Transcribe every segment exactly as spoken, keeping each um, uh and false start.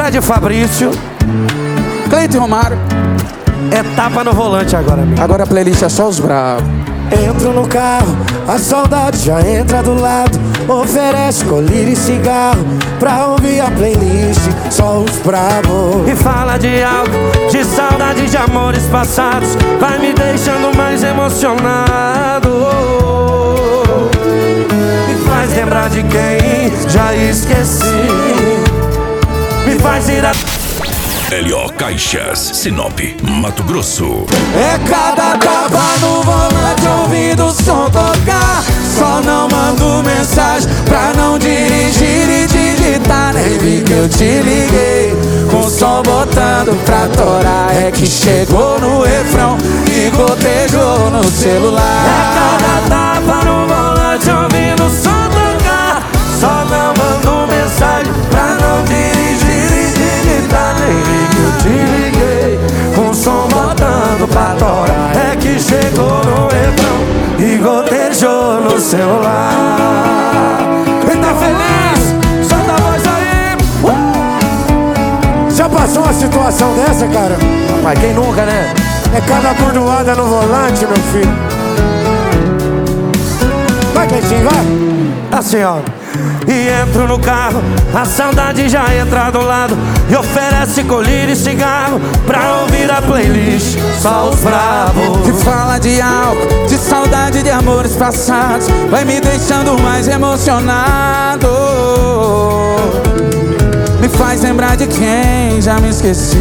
Fred Fabrício, Cleiton Romário. é tapa no volante agora, amigo. Agora a playlist é só os bravos. Entro no carro, a saudade já entra do lado. Oferece colírio e cigarro pra ouvir a playlist, só os bravos. E fala de algo, de saudade de amores passados, vai me deixando mais emocionado. Me faz lembrar de quem já esqueci. Me faz ir a... L O Caixas, Sinop, Mato Grosso. É cada tapa no volante, ouvindo o som tocar. Só não mando mensagem pra não dirigir e digitar. Nem vi que eu te liguei, com o som botando pra torar. É que chegou no refrão e gotejou no celular. É cada tapa no volante, ouvindo o som tocar. Só não mando mensagem pra não dirigir e digitar. Nem vi que eu te liguei, com o som botando pra torar. É que chegou no refrão e gotejou no celular. Quem tá feliz, solta a voz aí. uh! Já passou uma situação dessa, cara? Mas quem nunca, né? É cada bordoada no volante, meu filho. Vai, Cleitinho, vai. Assim, ó. E entro no carro, a saudade já entra do lado e oferece colírio e cigarro pra ouvir a playlist, só os bravos. Que fala de álcool, de saudade de amores passados, vai me deixando mais emocionado. Me faz lembrar de quem já me esqueci.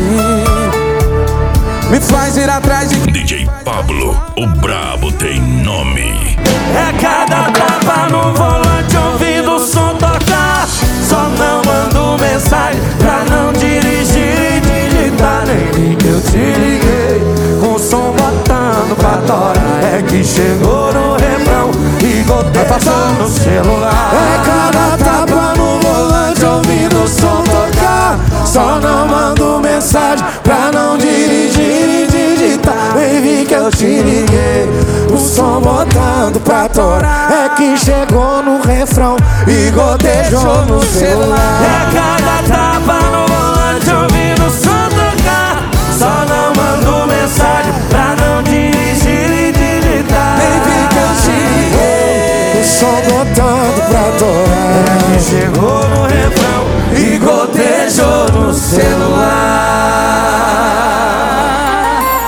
Me faz ir atrás de... D J Pablo, o brabo tem nome. É cada tapa no volante, ouvindo o som tocar. Só não mando mensagem pra não dirigir e digitar. Nem vi que eu te liguei, com o som botando pra torar. É que chegou no refrão e gotejou no celular. É cada tapa no volante, ouvindo o som tocar. Só não mando mensagem pra não dirigir e digitar. Nem vi que eu te liguei, o som botando pra torar. É que chegou no refrão e gotejou no celular. É cada tapa no volante, ouvindo o som tocar. Só não mando mensagem pra não dirigir e digitar. Nem vi que eu te liguei, o som botando pra torar.